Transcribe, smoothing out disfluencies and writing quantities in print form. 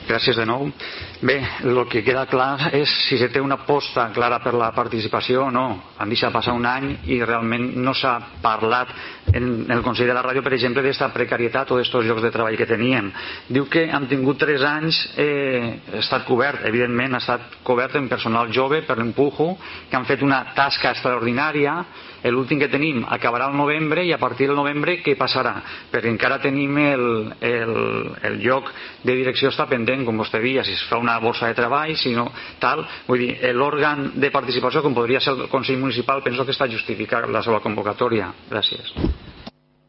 Gràcies de nou. Bé, el que queda clar és si se té una aposta clara per la participació o no. Han deixat passar un any i realment no s'ha parlat en el Consell de la Ràdio, per exemple, d'esta precarietat o d'estos llocs de treball que teníem. Diu que han tingut 3 anys, ha estat cobert, evidentment ha estat cobert en personal jove per l'Empujo, que han fet una tasca extraordinària. L'últim que tenim acabarà al novembre i a partir del novembre què passarà? Perquè encara tenim el lloc de direcció està pendent, com vostè deia, si es fa una borsa de treball, si no tal, vull dir, l'òrgan de participació com podria ser el Consell Municipal penso que està justificat la seva convocatòria. Gràcies.